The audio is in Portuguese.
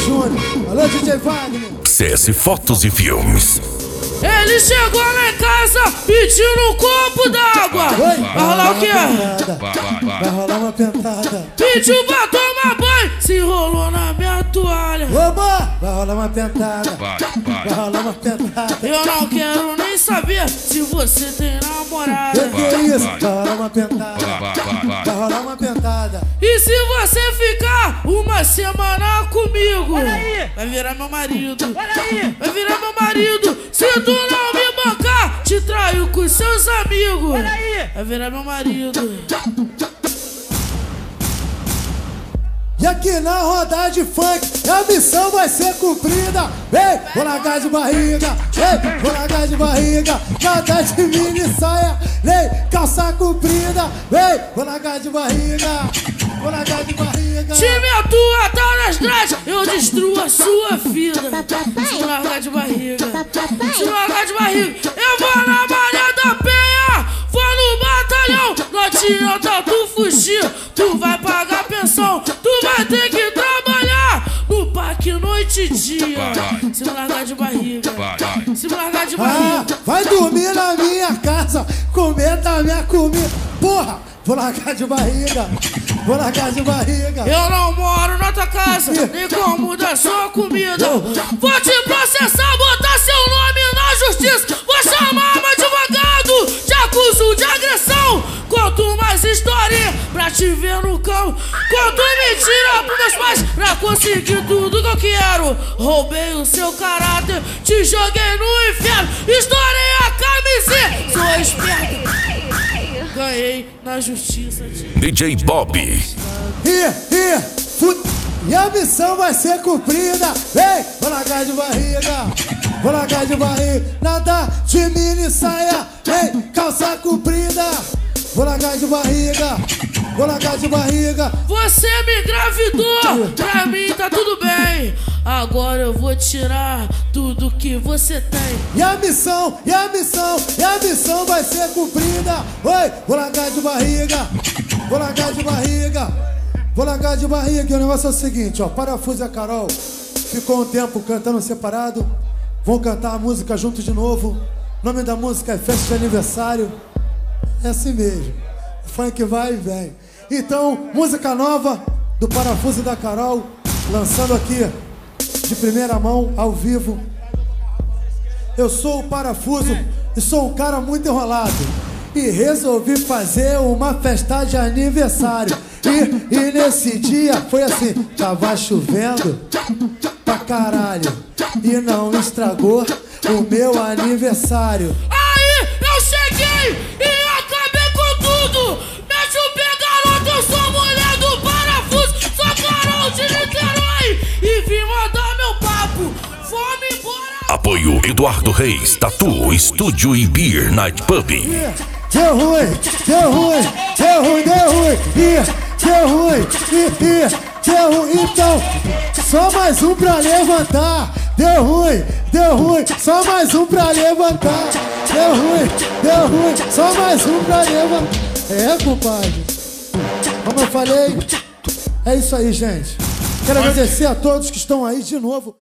Júnior. Alô, DJ Wagner. CS Fotos e Filmes. Ele chegou lá em casa pedindo um copo d'água. Vai rolar o quê? Vai rolar uma pentada. Pediu pra tomar banho, se enrolou na minha toalha. Oba! Vai rolar uma pentada. Vai rolar uma pentada. Eu não quero nem saber se você tem namorada. Que é isso? Vai rolar uma pentada. Vai rolar uma pentada. E se você ficar uma semana comigo, vai virar meu marido. Vai virar meu marido. Se tu não me bancar, te traio com seus amigos. Vai virar meu marido. E aqui na rodada de funk, a missão vai ser cumprida. Vem, vou largar de barriga. Vem, vou largar de barriga. Nada de mini saia, nem calça comprida. Vem, vou largar de barriga. Vou largar de barriga. Time atua, tá nas grades, eu destruo a sua vida. Se largar de barriga, se largar de barriga, eu vou na Maria da Penha, vou no batalhão. Não adianta tu fugir, tu vai pagar pensão. Tu vai ter que trabalhar no parque noite e dia. Se largar de barriga, se largar de barriga. Vai dormir na minha casa, comer da minha comida. Porra, vou largar de barriga. Vou largar de barriga. Eu não moro na tua casa, nem como da sua comida. Vou te processar, botar seu nome na justiça. Vou chamar um advogado, te acuso de agressão. Conto mais história pra te ver no campo. Conto mentira pros meus pais pra conseguir tudo que eu quero. Roubei o seu caráter, te joguei no inferno. Estourei a camiseta, sou esperto. Ganhei na justiça. DJ Bob. E a missão vai ser cumprida. Vem, vou largar de barriga. Vou largar de barriga. Nada de mini saia, vem, calça comprida. Vou largar de barriga. Vou largar de barriga. Você me engravidou, pra mim tá tudo bem. Agora eu vou tirar tudo que você tem. E a missão vai ser cumprida. Oi, vou largar de barriga. Vou largar de barriga. Vou largar de barriga. E o negócio é o seguinte, ó. Parafuso e a Carol ficou um tempo cantando separado. Vão cantar a música juntos de novo. O nome da música é Festa de Aniversário. É assim mesmo. O funk vai e vem. Então, música nova do Parafuso e da Carol, lançando aqui de primeira mão, ao vivo. Eu sou o Parafuso e sou um cara muito enrolado. E resolvi fazer uma festa de aniversário. E nesse dia foi assim, tava chovendo pra caralho. E não estragou o meu aniversário. Aí eu cheguei e acabei com tudo. Mete o pé, garoto, eu sou mulher do Parafuso. Sou Carol de Niterói e vim mandar meu papo. Vamos embora. Apoio Eduardo Reis, Tatu, Estúdio e Beer Night Pub. Deu ruim, deu ruim, deu ruim, deu ruim, deu ruim, deu ruim. Então, só mais um pra levantar. Deu ruim, só mais um pra levantar. Deu ruim, só mais um pra levantar. É, compadre. Como eu falei, é isso aí, gente. Quero agradecer a todos que estão aí de novo.